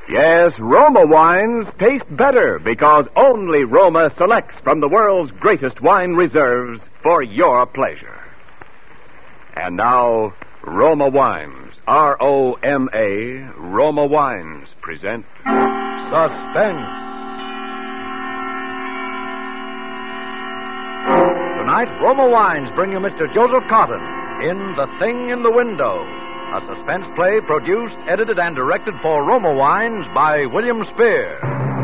Yes, Roma wines taste better because only Roma selects from the world's greatest wine reserves for your pleasure. And now, Roma Wines, R-O-M-A, Roma Wines present Suspense. Tonight, Roma Wines bring you Mr. Joseph Cotton in The Thing in the Window, a suspense play produced, edited, and directed for Roma Wines by William Spear.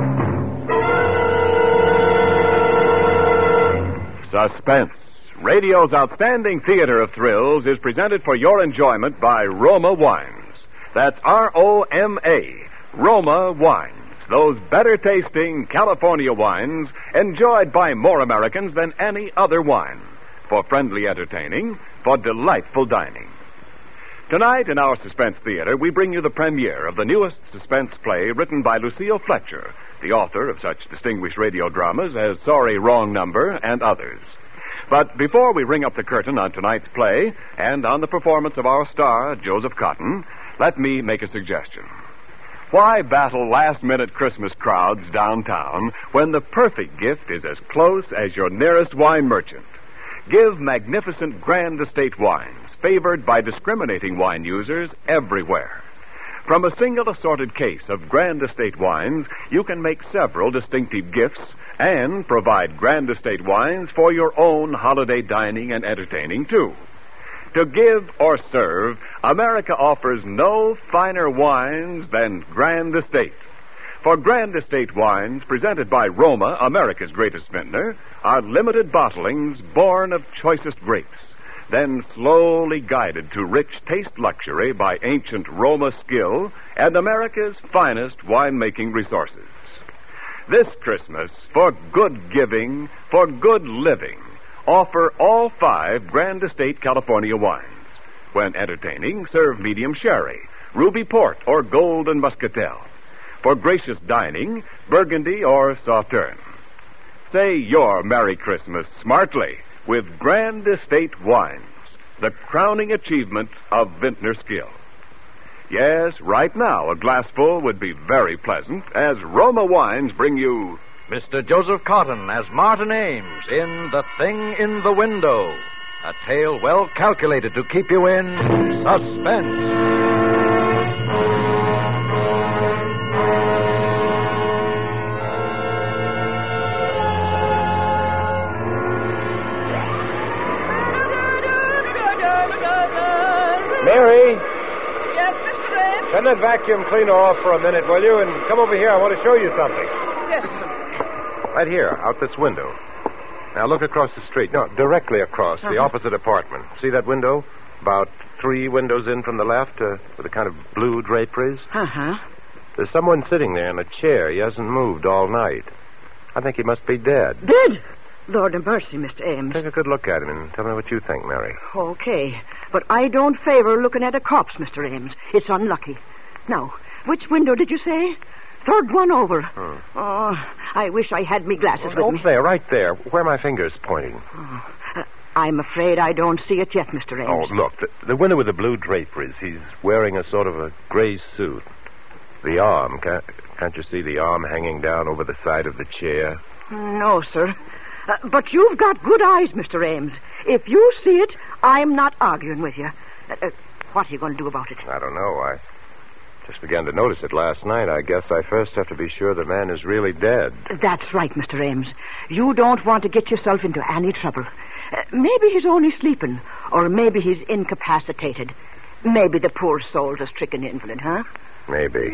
Suspense, radio's outstanding theater of thrills, is presented for your enjoyment by Roma Wines. That's R-O-M-A, Roma Wines. Those better-tasting California wines enjoyed by more Americans than any other wine. For friendly entertaining, for delightful dining. Tonight in our Suspense Theater, we bring you the premiere of the newest suspense play written by Lucille Fletcher, the author of such distinguished radio dramas as Sorry, Wrong Number and others. But before we ring up the curtain on tonight's play and on the performance of our star, Joseph Cotton, let me make a suggestion. Why battle last-minute Christmas crowds downtown when the perfect gift is as close as your nearest wine merchant? Give magnificent Grand Estate wines, favored by discriminating wine users everywhere. From a single assorted case of Grand Estate wines, you can make several distinctive gifts and provide Grand Estate wines for your own holiday dining and entertaining, too. To give or serve, America offers no finer wines than Grand Estate. For Grand Estate wines, presented by Roma, America's greatest vintner, are limited bottlings born of choicest grapes, then slowly guided to rich taste luxury by ancient Roma skill and America's finest winemaking resources. This Christmas, for good giving, for good living, offer all 5 Grand Estate California wines. When entertaining, serve medium sherry, ruby port, or golden muscatel. For gracious dining, Burgundy or Sauterne. Say your Merry Christmas smartly with Grand Estate wines, the crowning achievement of vintner skill. Yes, right now a glassful would be very pleasant as Roma Wines bring you Mr. Joseph Cotton as Martin Ames in The Thing in the Window, a tale well calculated to keep you in suspense. Mary? Yes, Mr. Ames? Turn that vacuum cleaner off for a minute, will you? And come over here. I want to show you something. Yes, sir. Right here, out this window. Now look across the street. No, directly across, the opposite apartment. See that window? About 3 windows in from the left, with a kind of blue draperies. Uh-huh. There's someone sitting there in a chair. He hasn't moved all night. I think he must be dead. Dead? Lord have mercy, Mr. Ames. Take a good look at him and tell me what you think, Mary. Okay. But I don't favor looking at a corpse, Mr. Ames. It's unlucky. Now, which window did you say? 3rd one over. Oh, I wish I had me glasses with Over me. there, right there, where my finger's pointing. I'm afraid I don't see it yet, Mr. Ames. Oh, look, the window with the blue draperies. He's wearing a sort of a gray suit. The arm, can't you see the arm hanging down over the side of the chair? No, sir. But you've got good eyes, Mr. Ames. If you see it, I'm not arguing with you. What are you going to do about it? I don't know. I just began to notice it last night. I guess I first have to be sure the man is really dead. That's right, Mr. Ames. You don't want to get yourself into any trouble. Maybe he's only sleeping, or maybe he's incapacitated. Maybe the poor soul's a stricken invalid, huh? Maybe.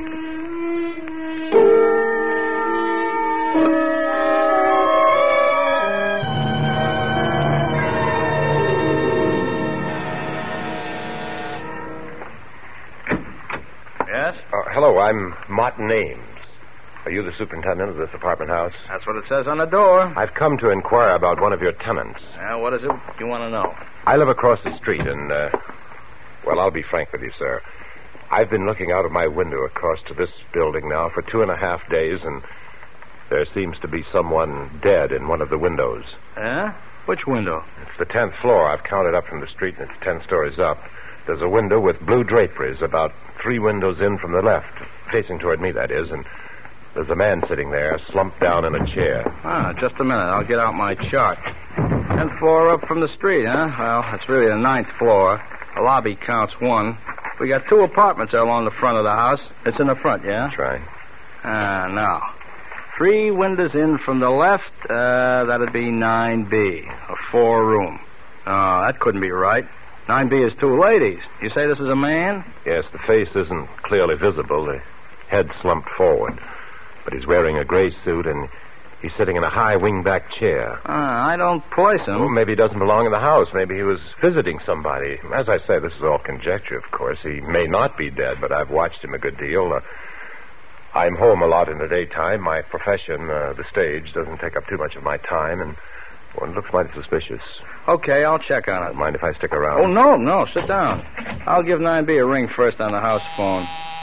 Yes? Hello, I'm Martin Ames. Are you the superintendent of this apartment house? That's what it says on the door. I've come to inquire about one of your tenants. What is it you want to know? I live across the street, and, well, I'll be frank with you, sir. I've been looking out of my window across to this building now for 2.5 days, and there seems to be someone dead in one of the windows. Yeah? Which window? It's the 10th floor. I've counted up from the street, and it's 10 stories up. There's a window with blue draperies about 3 windows in from the left. facing toward me, that is, and there's a man sitting there, slumped down in a chair. Just a minute. I'll get out my chart. 10th floor up from the street, huh? Well, that's really the 9th floor. The lobby counts 1. We got 2 apartments there along the front of the house. It's in the front, yeah? That's right. Now. 3 windows in from the left. That'd be 9B, a 4-room. Oh, that couldn't be right. 9B is 2 ladies. You say this is a man? Yes, the face isn't clearly visible. The head slumped forward. But he's wearing a gray suit, and he's sitting in a high wing-back chair. I don't place him. Well, maybe he doesn't belong in the house. Maybe he was visiting somebody. As I say, this is all conjecture, of course. He may not be dead, but I've watched him a good deal. I'm home a lot in the daytime. My profession, the stage, doesn't take up too much of my time, and it looks mighty suspicious. Okay, I'll check on it. Mind if I stick around? Oh, no, sit down. I'll give 9B a ring first on the house phone.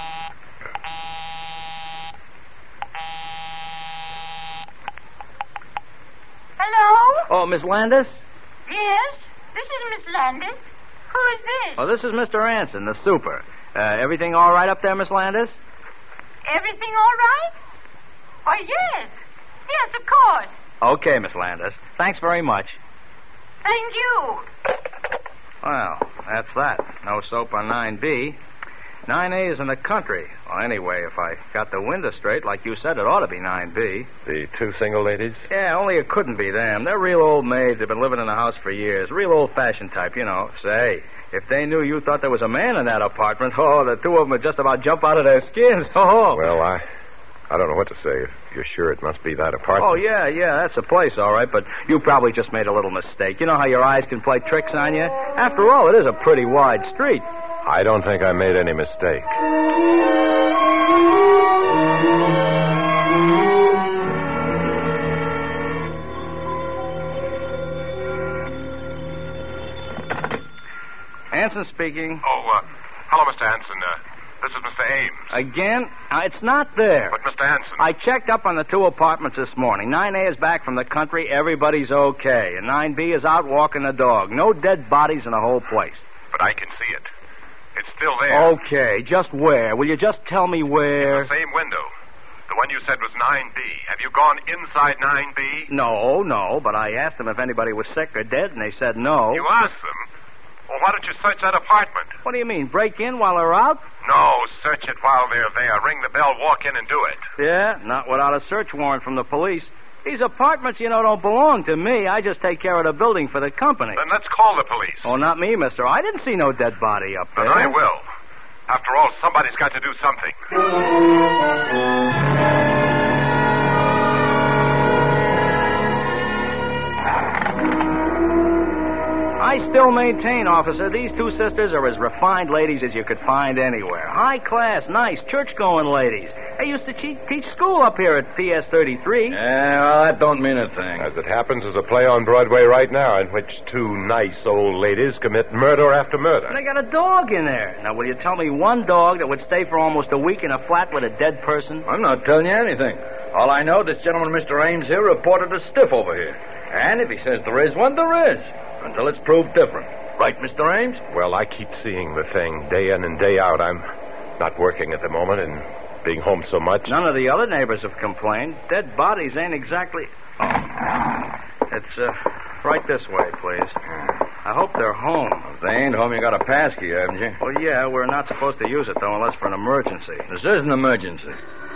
Hello? Oh, Miss Landis? Yes, this is Miss Landis. Who is this? Oh, this is Mr. Anson, the super. Everything all right up there, Miss Landis? Everything all right? Oh, yes. Yes, of course. Okay, Miss Landis. Thanks very much. Thank you. Well, that's that. No soap on 9B. 9A is in the country. Well, anyway, if I got the window straight, like you said, it ought to be 9B. The 2 single ladies? Yeah, only it couldn't be them. They're real old maids. They've been living in the house for years. Real old-fashioned type, you know. Say, if they knew you thought there was a man in that apartment, the 2 of them would just about jump out of their skins. Well, I don't know what to say. If you're sure it must be that apartment. Oh, yeah, that's the place, all right, but you probably just made a little mistake. You know how your eyes can play tricks on you? After all, it is a pretty wide street. I don't think I made any mistake. Anson speaking. Oh, hello, Mr. Hanson. This is Mr. Ames. Again? It's not there. But, Mr. Hanson... I checked up on the 2 apartments this morning. 9A is back from the country. Everybody's okay. And 9B is out walking the dog. No dead bodies in the whole place. But I can see it. It's still there. Okay, just where? Will you just tell me where? In the same window. The one you said was 9B. Have you gone inside 9B? No, but I asked them if anybody was sick or dead, and they said no. You asked them? Well, why don't you search that apartment? What do you mean, break in while they're out? No, search it while they're there. Ring the bell, walk in, and do it. Yeah, not without a search warrant from the police. These apartments, don't belong to me. I just take care of the building for the company. Then let's call the police. Oh, not me, mister. I didn't see no dead body up there. Then I will. After all, somebody's got to do something. I still maintain, officer, these 2 sisters are as refined ladies as you could find anywhere. High class, nice, church-going ladies. They used to teach school up here at PS 33. Yeah, well, that don't mean a thing. As it happens, there's a play on Broadway right now in which 2 nice old ladies commit murder after murder. They got a dog in there. Now, will you tell me one dog that would stay for almost a week in a flat with a dead person? I'm not telling you anything. All I know, this gentleman, Mr. Ames here, reported a stiff over here. And if he says there is one, there is. Until it's proved different. Right, Mr. Ames? Well, I keep seeing the thing day in and day out. I'm not working at the moment and being home so much. None of the other neighbors have complained. Dead bodies ain't exactly... Oh. It's, right this way, please. I hope they're home. If they ain't home, you got a pass key, haven't you? Well, yeah, we're not supposed to use it, though, unless for an emergency. This is an emergency.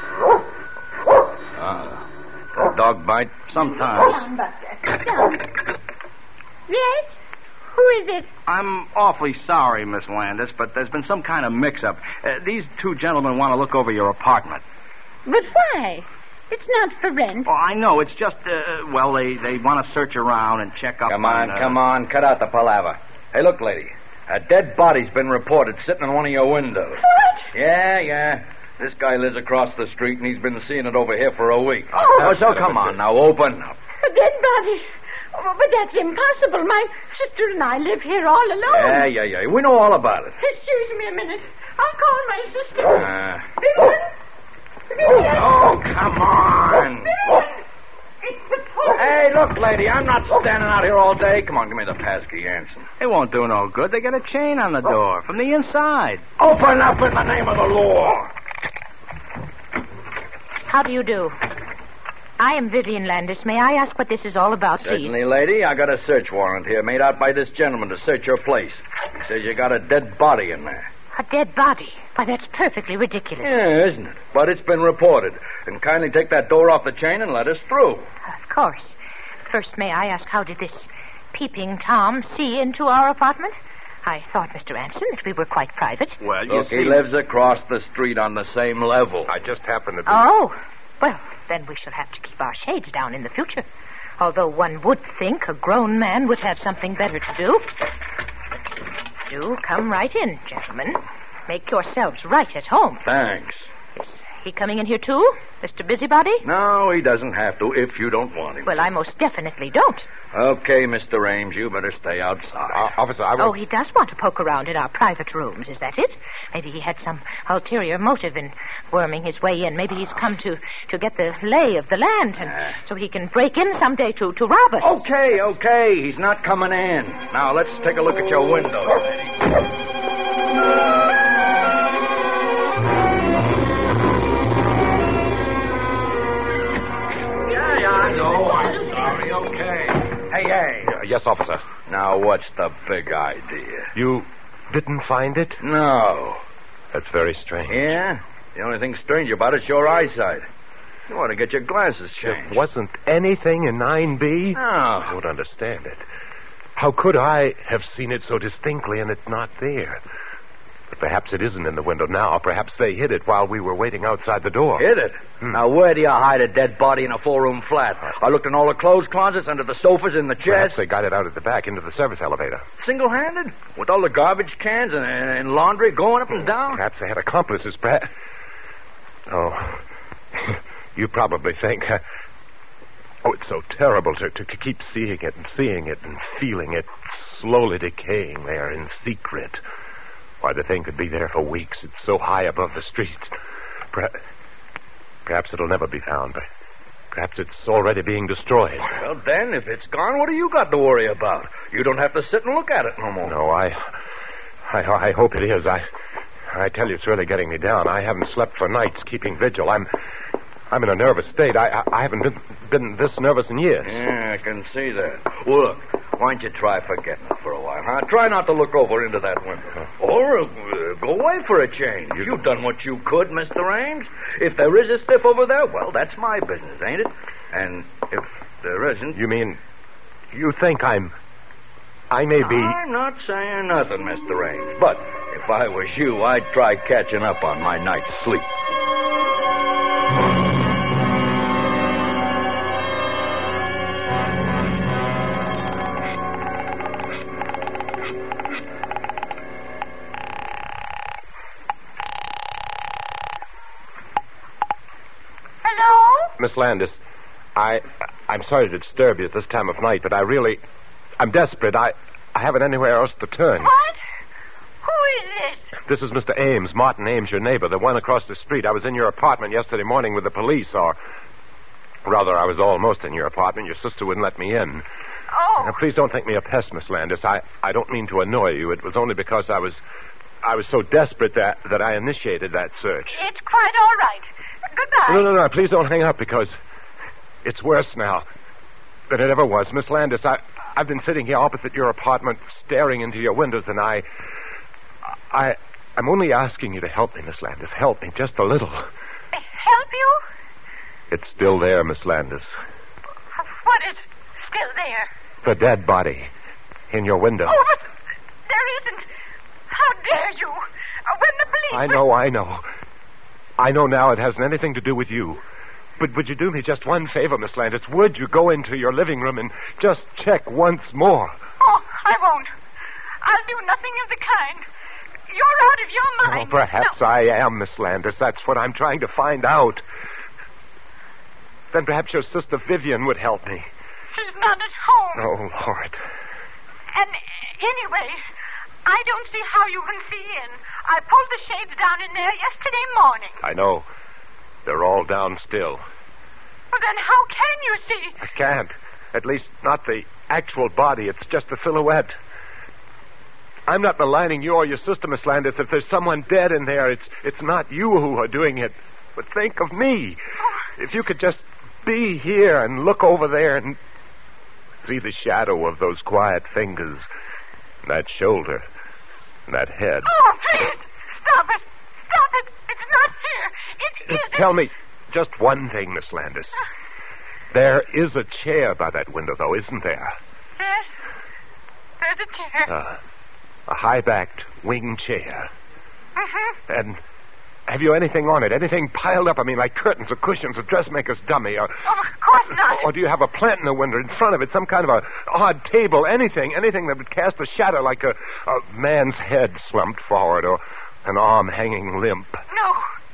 That dog bite? Sometimes. Down, Buster. Down. Yes? Who is it? I'm awfully sorry, Miss Landis, but there's been some kind of mix-up. These 2 gentlemen want to look over your apartment. But why? It's not for rent. Oh, I know. It's just, they want to search around and check up Come on. Cut out the palaver. Hey, look, lady. A dead body's been reported sitting in one of your windows. What? Yeah. This guy lives across the street, and he's been seeing it over here for a week. Oh. So come on now, open up. A dead body. Oh, but that's impossible. My sister and I live here all alone. Yeah. We know all about it. Excuse me a minute. I'll call my sister. Vivian? Oh, come on. Vivian! It's the police. Hey, look, lady, I'm not standing out here all day. Come on, give me the pass key, Anson. It won't do no good. They got a chain on the door from the inside. Open up in the name of the law. How do you do? I am Vivian Landis. May I ask what this is all about, please? Certainly, lady. I got a search warrant here made out by this gentleman to search your place. He says you got a dead body in there. A dead body? Why, that's perfectly ridiculous. Yeah, isn't it? But it's been reported. And kindly take that door off the chain and let us through. Of course. First, may I ask, how did this peeping Tom see into our apartment? I thought, Mr. Anson, that we were quite private. Well, Look, he lives across the street on the same level. I just happened to be... Oh, well, then we shall have to keep our shades down in the future. Although one would think a grown man would have something better to do. Do come right in, gentlemen. Make yourselves right at home. Thanks. Is he coming in here, too, Mr. Busybody? No, he doesn't have to if you don't want him. Well, I most definitely don't. Okay, Mr. Ames, you better stay outside. Officer, I will... Oh, he does want to poke around in our private rooms, is that it? Maybe he had some ulterior motive in worming his way in. Maybe he's come to get the lay of the land, and so he can break in someday to rob us. Okay. He's not coming in. Now, let's take a look at your window, lady. No, I'm sorry. Okay. Hey. Yes, officer. Now, what's the big idea? You didn't find it? No. That's very strange. Yeah? The only thing strange about it's your eyesight. You want to get your glasses changed. There wasn't anything in 9B? No. I don't understand it. How could I have seen it so distinctly and it's not there? But perhaps it isn't in the window now. Perhaps they hid it while we were waiting outside the door. Hid it? Now, where do you hide a dead body in a four-room flat? I looked in all the clothes closets, under the sofas, in the chairs. Perhaps they got it out at the back into the service elevator. Single-handed? With all the garbage cans and laundry going up and down? Perhaps they had accomplices. Perhaps... Oh, you probably think... Oh, it's so terrible to keep seeing it and feeling it slowly decaying there in secret. Why, the thing could be there for weeks. It's so high above the streets. Perhaps it'll never be found. Perhaps it's already being destroyed. Well, then, if it's gone, what do you got to worry about? You don't have to sit and look at it no more. No, I hope it is. I tell you, it's really getting me down. I haven't slept for nights keeping vigil. I'm in a nervous state. I haven't been this nervous in years. Yeah, I can see that. Well, look, why don't you try forgetting it for a while, huh? Try not to look over into that window. Or go away for a change. You've done what you could, Mr. Ames. If there is a stiff over there, well, that's my business, ain't it? And if there isn't... You mean, you think I may be... I'm not saying nothing, Mr. Ames. But if I was you, I'd try catching up on my night's sleep. Miss Landis, I'm sorry to disturb you at this time of night, but I'm desperate. I haven't anywhere else to turn. What? Who is this? This is Mr. Ames, Martin Ames, your neighbor, the one across the street. I was in your apartment yesterday morning with the police, or rather, I was almost in your apartment. Your sister wouldn't let me in. Oh. Now, please don't think me a pest, Miss Landis. I don't mean to annoy you. It was only because I was so desperate that I initiated that search. It's quite all right. Goodbye. No. Please don't hang up, because it's worse now than it ever was. Miss Landis, I've been sitting here opposite your apartment, staring into your windows, and I'm only asking you to help me, Miss Landis. Help me just a little. Help you? It's still there, Miss Landis. What is still there? The dead body in your window. Oh, but there isn't. How dare you? When the police... I know. I know now it hasn't anything to do with you. But would you do me just one favor, Miss Landis? Would you go into your living room and just check once more? Oh, I won't. I'll do nothing of the kind. You're out of your mind. Oh, perhaps I am, Miss Landis. That's what I'm trying to find out. Then perhaps your sister Vivian would help me. She's not at home. Oh, Lord. And anyway, I don't see how you can see in. I pulled the shades down in there yesterday morning. I know. They're all down still. Well, then how can you see? I can't. At least not the actual body. It's just the silhouette. I'm not maligning you or your sister, Miss Landis. If there's someone dead in there, it's not you who are doing it. But think of me. Oh, If you could just be here and look over there and see the shadow of those quiet fingers, that shoulder, that head. Oh, please! Stop it! Stop it! It's not here! It isn't! Tell me just one thing, Miss Landis. There is a chair by that window, though, isn't there? Yes. There's a chair. A high-backed wing chair. Mm-hmm. And have you anything on it? Anything piled up? I mean, like curtains or cushions, a dressmaker's dummy, or... Oh, of course not. Or do you have a plant in the window in front of it, some kind of a odd table, anything that would cast a shadow like a man's head slumped forward or an arm hanging limp? No.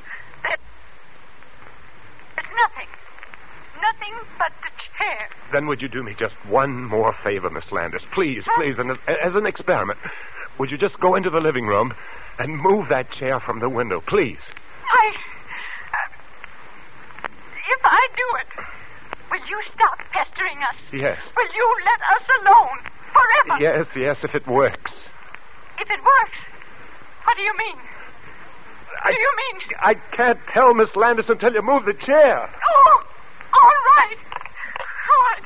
There's nothing. Nothing but the chair. Then would you do me just one more favor, Miss Landis? Please, please, and as an experiment, would you just go into the living room and move that chair from the window, please? If I do it, will you stop pestering us? Yes. Will you let us alone forever? Yes, if it works. If it works? What do you mean? What do you mean? I can't tell, Miss Landis, until you move the chair. Oh, all right. All right.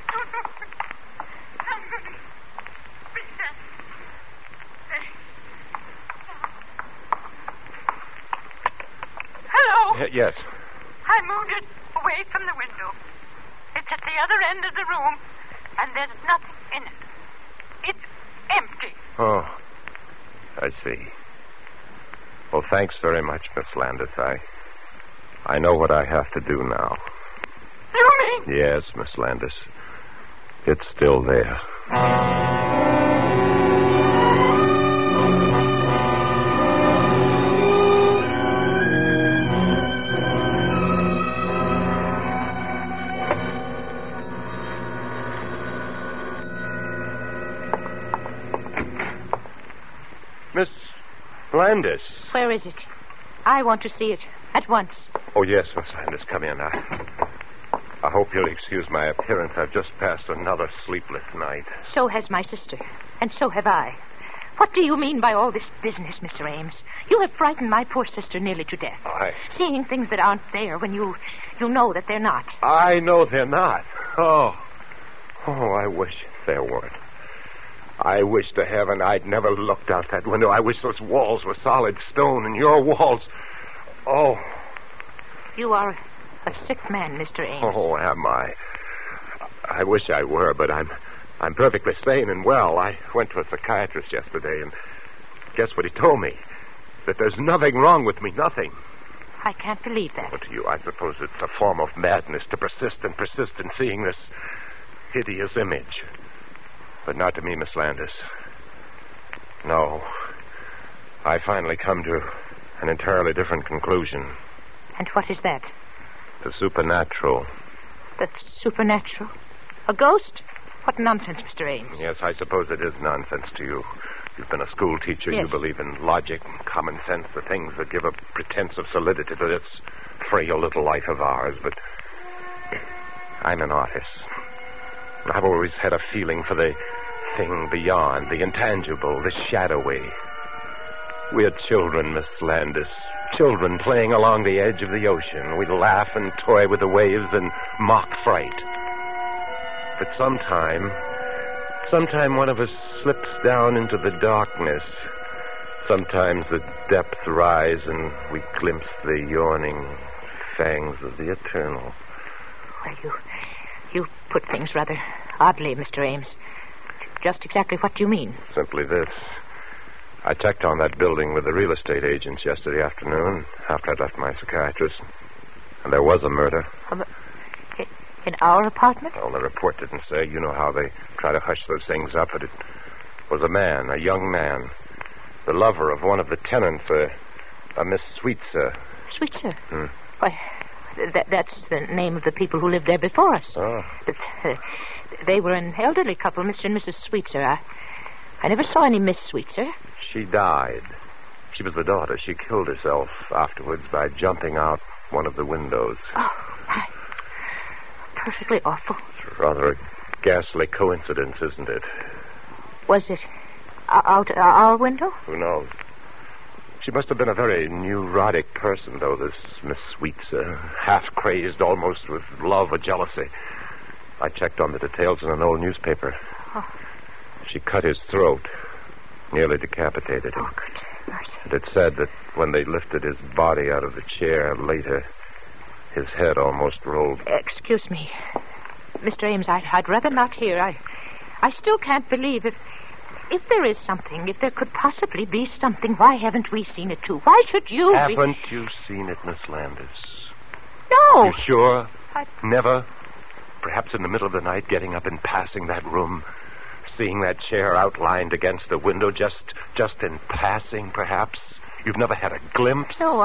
Hello? Yes. I moved it away from the window. It's at the other end of the room, and there's nothing in it. It's empty. Oh, I see. Well, thanks very much, Miss Landis. I know what I have to do now. You mean? Yes, Miss Landis. It's still there. Miss Landis. Where is it? I want to see it at once. Oh, yes, Miss Landis. Come in. I hope you'll excuse my appearance. I've just passed another sleepless night. So has my sister, and so have I. What do you mean by all this business, Mr. Ames? You have frightened my poor sister nearly to death. Seeing things that aren't there when you know that they're not. I know they're not. Oh, I wish there weren't. I wish to heaven I'd never looked out that window. I wish those walls were solid stone and your walls... Oh. You are a sick man, Mr. Ames. Oh, am I? I wish I were, but I'm perfectly sane and well. I went to a psychiatrist yesterday, and guess what he told me? That there's nothing wrong with me, nothing. I can't believe that. Well, to you, I suppose it's a form of madness to persist in seeing this hideous image. But not to me, Miss Landis. No. I finally come to an entirely different conclusion. And what is that? The supernatural. The supernatural? A ghost? What nonsense, Mr. Ames. Yes, I suppose it is nonsense to you. You've been a school teacher. Yes. You believe in logic, common sense, the things that give a pretense of solidity to this frail little life of ours. But I'm an artist. I've always had a feeling for the thing beyond, the intangible, the shadowy. We're children, Miss Landis. Children playing along the edge of the ocean. We laugh and toy with the waves and mock fright. But sometime one of us slips down into the darkness. Sometimes the depths rise and we glimpse the yawning fangs of the eternal. Well, you put things rather oddly, Mr. Ames. Just exactly what do you mean? Simply this. I checked on that building with the real estate agents yesterday afternoon after I'd left my psychiatrist. And there was a murder. In our apartment? Well, the report didn't say. You know how they try to hush those things up, but it was a man, a young man. The lover of one of the tenants, a Miss Sweetser. Sweetser? Hmm. Why, that's the name of the people who lived there before us. Oh. But they were an elderly couple, Mr. and Mrs. Sweetser. I never saw any Miss Sweetser. She died. She was the daughter. She killed herself afterwards by jumping out one of the windows. Oh, perfectly awful. It's rather a ghastly coincidence, isn't it? Was it out our window? Who knows? She must have been a very neurotic person, though, this Miss Sweets. Half-crazed, almost with love or jealousy. I checked on the details in an old newspaper. Oh. She cut his throat, nearly decapitated him. Oh, good mercy. And it said that when they lifted his body out of the chair later, his head almost rolled. Excuse me. Mr. Ames, I'd rather not hear. I still can't believe if there is something, if there could possibly be something, why haven't we seen it too? Why should you Haven't you seen it, Miss Landis? No. You sure? I... Never? Perhaps in the middle of the night, getting up and passing that room, seeing that chair outlined against the window, just in passing, perhaps? You've never had a glimpse? No.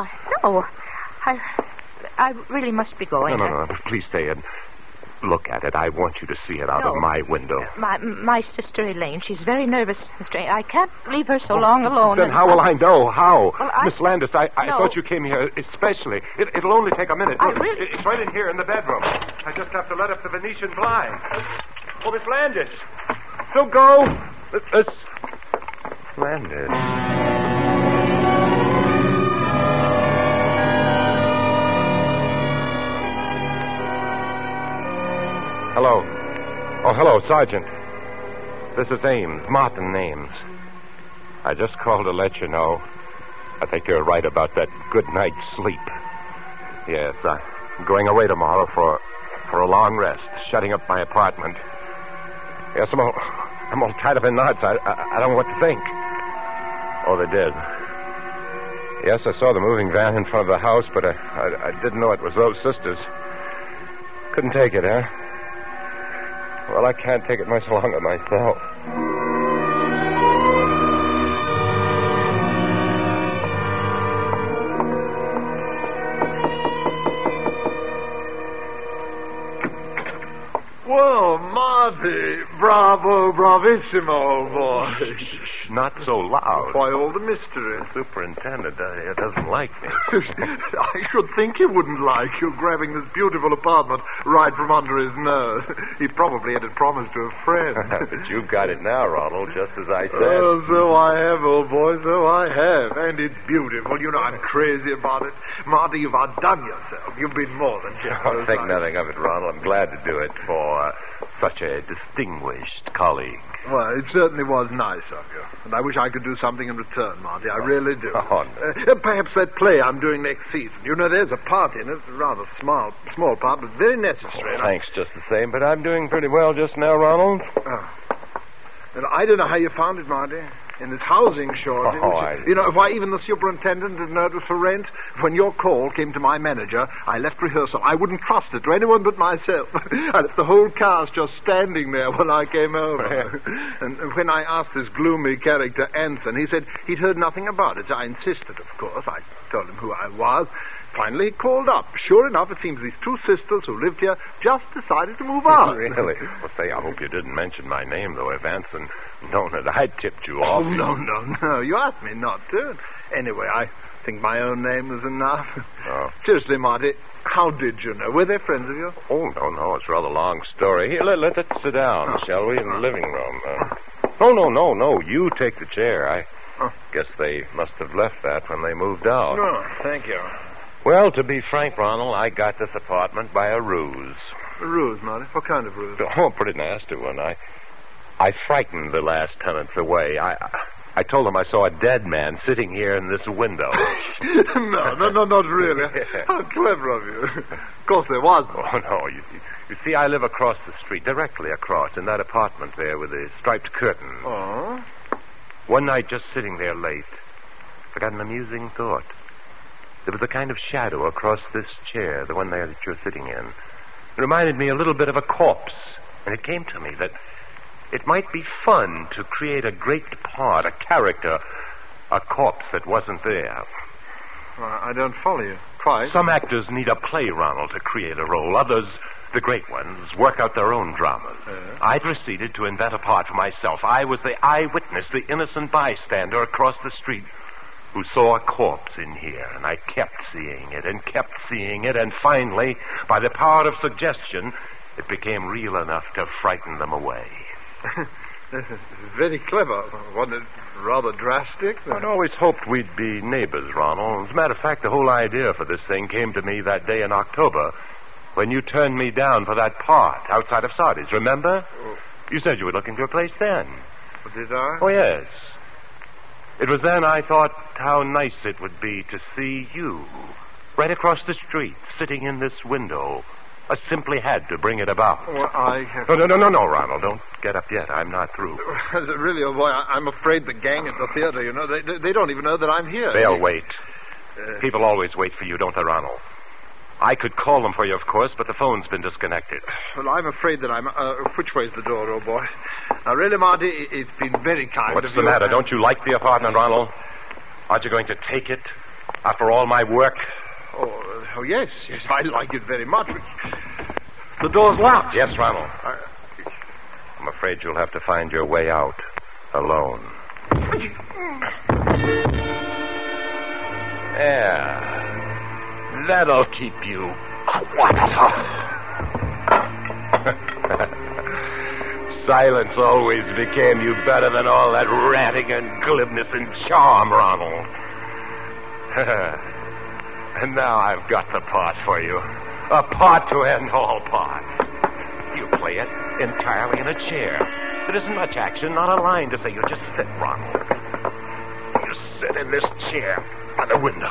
I really must be going. No. Please stay and look at it. I want you to see it out of my window. My sister Elaine, she's very nervous, Mr. Ames. I can't leave her so long alone. Then how will I know? How? Well, Miss Landis, I No. thought you came here especially. It'll only take a minute. I Look, really- It's right in here in the bedroom. I just have to let up the Venetian blind. Oh, Miss Landis. Don't go. Miss Landis. Hello. Oh, hello, Sergeant. This is Ames, Martin Ames. I just called to let you know. I think you're right about that good night's sleep. Yes, I'm going away tomorrow for a long rest, shutting up my apartment. Yes, I'm all tied up in knots. I don't know what to think. Oh, they did. Yes, I saw the moving van in front of the house, but I didn't know it was those sisters. Couldn't take it, huh? Well, I can't take it much longer myself. Whoa, Marty. Bravo, bravissimo, old boy. Not so loud. Why all the mystery? Superintendent doesn't like me. I should think he wouldn't like you grabbing this beautiful apartment right from under his nose. He probably had it promised to a friend. But you've got it now, Ronald, just as I said. Oh, so I have, old boy, so I have. And it's beautiful. You know I'm crazy about it. Marty, you've outdone yourself. You've been more than Oh, generous. think nothing of it, Ronald. I'm glad to do it for such a distinguished colleague. Well, it certainly was nice of you. And I wish I could do something in return, Marty. I really do. Oh, no. Perhaps that play I'm doing next season. You know, there's a part in it. A rather small part, but very necessary. Oh, thanks just the same, but I'm doing pretty well just now, Ronald. Oh. And I don't know how you found it, Marty. In this housing shortage. Oh, You know, why even the superintendent didn't know it was for rent. When your call came to my manager, I left rehearsal. I wouldn't trust it to anyone but myself. I left the whole cast just standing there when I came over. And when I asked this gloomy character, Anson, he said he'd heard nothing about it. I insisted, of course. I told him who I was. Finally, he called up. Sure enough, it seems these two sisters who lived here just decided to move out. Really? Well, say, I hope you didn't mention my name, though. If Anson known it, I tipped you off. Oh, no. You asked me not to. Anyway, I think my own name was enough. Oh. Seriously, Marty, how did you know? Were they friends of yours? Oh, no. It's a rather long story. Here, let's sit down, shall we, in the living room. No. You take the chair. I guess they must have left that when they moved out. No, thank you. Well, to be frank, Ronald, I got this apartment by a ruse. A ruse, Marty? What kind of ruse? Oh, a pretty nasty one. I frightened the last tenants away. I told them I saw a dead man sitting here in this window. No, not really. How clever of you. Of course there was. Oh, no. You see, I live across the street, directly across, in that apartment there with the striped curtain. Oh? One night, just sitting there late, I got an amusing thought. There was a kind of shadow across this chair, the one there that you're sitting in. It reminded me a little bit of a corpse. And it came to me that it might be fun to create a great part, a character, a corpse that wasn't there. I don't follow you. Quite. Some actors need a play, Ronald, to create a role. Others, the great ones, work out their own dramas. I proceeded to invent a part for myself. I was the eyewitness, the innocent bystander across the street who saw a corpse in here, and I kept seeing it, and finally, by the power of suggestion, it became real enough to frighten them away. Very clever. Wasn't it rather drastic? I'd always hoped we'd be neighbors, Ronald. As a matter of fact, the whole idea for this thing came to me that day in October when you turned me down for that part outside of Sardi's, remember? Oh. You said you were looking for a place then. Did I? Oh, yes. It was then I thought how nice it would be to see you right across the street, sitting in this window. I simply had to bring it about. Well, I have... No, Ronald. Don't get up yet. I'm not through. Really, old boy, I'm afraid the gang at the theater, you know, they don't even know that I'm here. They'll wait. People always wait for you, don't they, Ronald? I could call them for you, of course, but the phone's been disconnected. Well, I'm afraid that I'm... which way's the door, old boy? Now, really, Marty, it's been very kind What's of the you. matter? Don't you like the apartment, Ronald? Aren't you going to take it after all my work? Oh, yes, I like it very much. The door's locked. Yes, Ronald. I'm afraid you'll have to find your way out alone. Yeah. That'll keep you quiet. Silence always became you better than all that ranting and glibness and charm, Ronald. And now I've got the part for you. A part to end all parts. You play it entirely in a chair. There isn't much action, not a line to say. You just sit, Ronald. You sit in this chair by the window.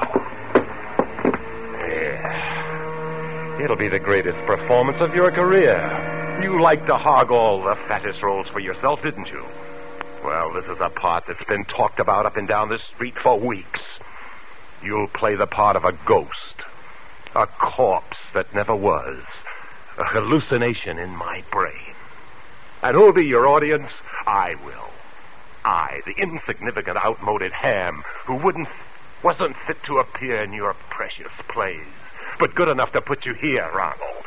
Yeah. It'll be the greatest performance of your career. You liked to hog all the fattest roles for yourself, didn't you? Well, this is a part that's been talked about up and down this street for weeks. You'll play the part of a ghost. A corpse that never was. A hallucination in my brain. And who'll be your audience? I will. I, the insignificant, outmoded ham who wasn't fit to appear in your precious plays, but good enough to put you here, Ronald.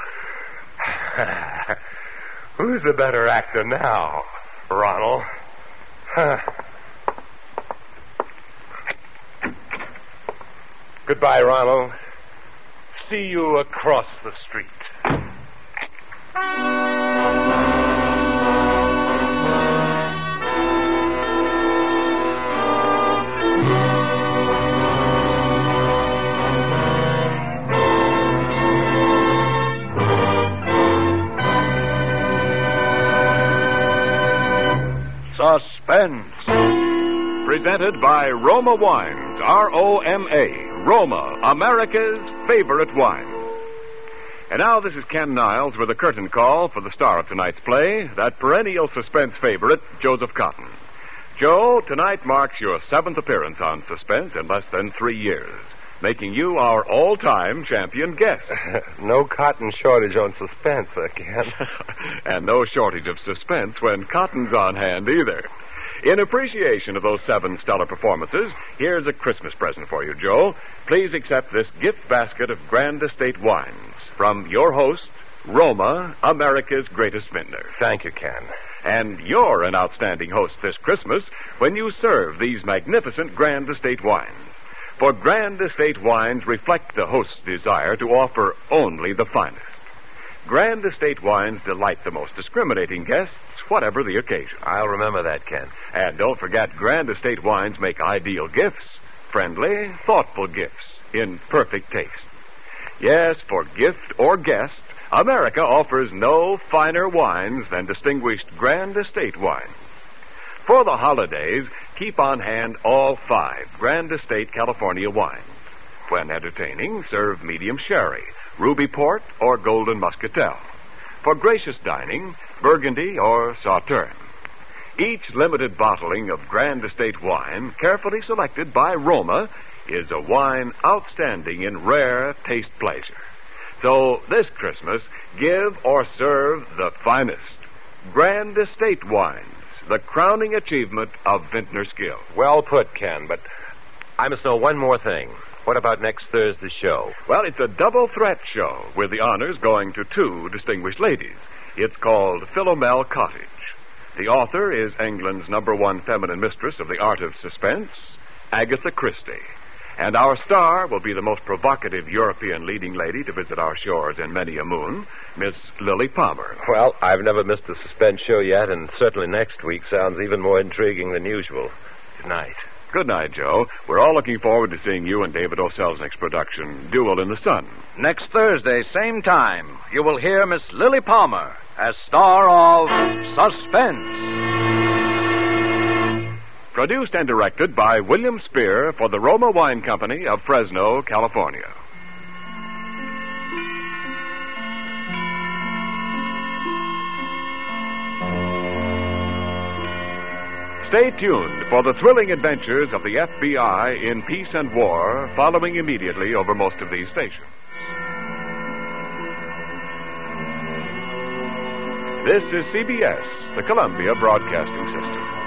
Who's the better actor now, Ronald? Goodbye, Ronald. See you across the street. Suspense. Presented by Roma Wines, R-O-M-A. Roma, America's favorite wine. And now this is Ken Niles with a curtain call for the star of tonight's play, that perennial suspense favorite, Joseph Cotton. Joe, tonight marks your 7th appearance on Suspense in less than 3 years, making you our all-time champion guest. No cotton shortage on Suspense, Ken. And no shortage of suspense when Cotton's on hand either. In appreciation of those 7 stellar performances, here's a Christmas present for you, Joe. Please accept this gift basket of Grand Estate wines from your host, Roma, America's greatest vintner. Thank you, Ken. And you're an outstanding host this Christmas when you serve these magnificent Grand Estate wines. For Grand Estate wines reflect the host's desire to offer only the finest. Grand Estate wines delight the most discriminating guests, whatever the occasion. I'll remember that, Ken. And don't forget, Grand Estate wines make ideal gifts. Friendly, thoughtful gifts in perfect taste. Yes, for gift or guest, America offers no finer wines than distinguished Grand Estate wines. For the holidays, keep on hand all 5 Grand Estate California wines. When entertaining, serve medium sherry, ruby port, or golden muscatel. For gracious dining, Burgundy or Sauterne. Each limited bottling of Grand Estate wine, carefully selected by Roma, is a wine outstanding in rare taste pleasure. So this Christmas, give or serve the finest. Grand Estate wines, the crowning achievement of vintner skill. Well put, Ken, but I must know one more thing. What about next Thursday's show? Well, it's a double threat show with the honors going to 2 distinguished ladies. It's called Philomel Cottage. The author is England's #1 feminine mistress of the art of suspense, Agatha Christie. And our star will be the most provocative European leading lady to visit our shores in many a moon, Miss Lily Palmer. Well, I've never missed a suspense show yet, and certainly next week sounds even more intriguing than usual. Good night. Good night, Joe. We're all looking forward to seeing you in David O. Selznick's production, Duel in the Sun. Next Thursday, same time, you will hear Miss Lily Palmer as star of Suspense. Produced and directed by William Spear for the Roma Wine Company of Fresno, California. Stay tuned for the thrilling adventures of the FBI in peace and war, following immediately over most of these stations. This is CBS, the Columbia Broadcasting System.